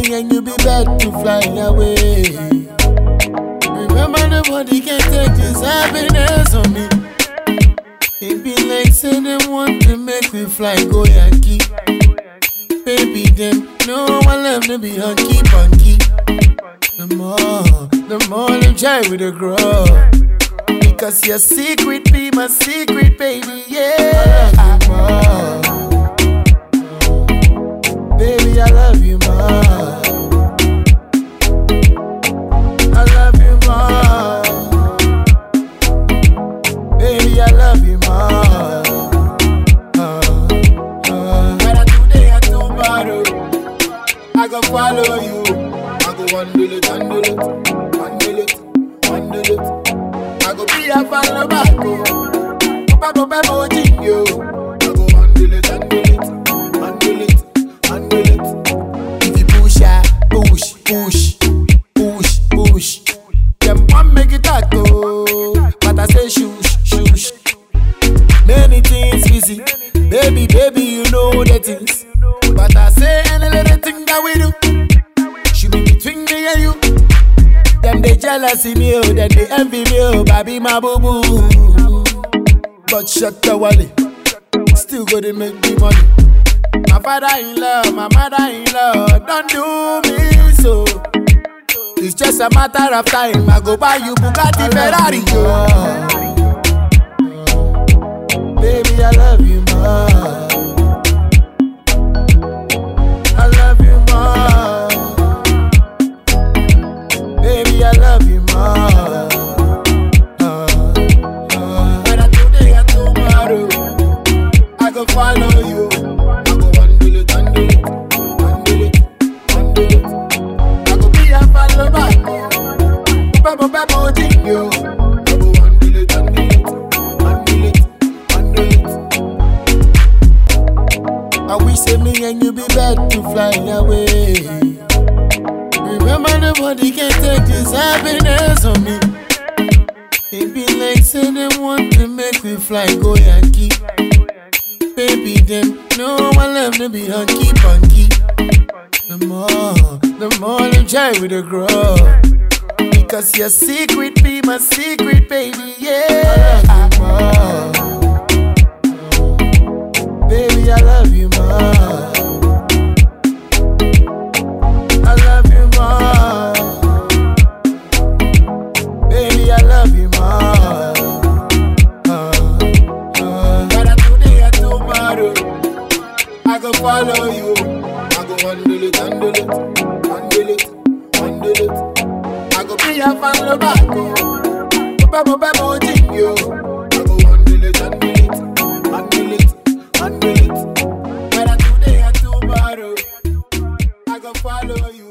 me and you be bad to fly away. Remember nobody can take this happiness on me. It be like say them want to make me fly go Yankee. Baby them no one left to be hunky. The more them try with the grow. Because your secret be my secret, baby, yeah. I love you more. Baby, I love you more. I love you more. Baby, I love you more. Whether today or tomorrow, I go follow you. I go handle it. I go be a follow back. Papa Jingo. I go handle it. If you push. Them want make it taco, but I say shush. Many things busy, baby, you know the things. But I say any little thing that we do should be between me and you. Them they jealousy me, then they envy me, baby my boo boo. But shut the wally, still gonna make me money. My father-in-law, my mother-in-law, don't do me so. It's just a matter of time. I go buy you Bugatti, Ferrari. Baby, I love you more. I love you more. Baby, I love you more. Whether today or tomorrow, I go follow you. I go handle it. I go be a follow back. Papa Jingo. I go handle it. I wish say me and you be bad to fly away. Remember nobody can take this happiness on me. It be like say them want to make me fly go Yankee. Baby them no one left to be hunky. The more them try with the grow. Because your secret be my secret, baby, yeah. I love you more. Baby, I love you more. I love you more. Baby, I love you more. Whether today or tomorrow, I go follow you. I go handle it. I go be a follow back. Papa Jingo. I go handle it. Whether today or tomorrow, I go follow you.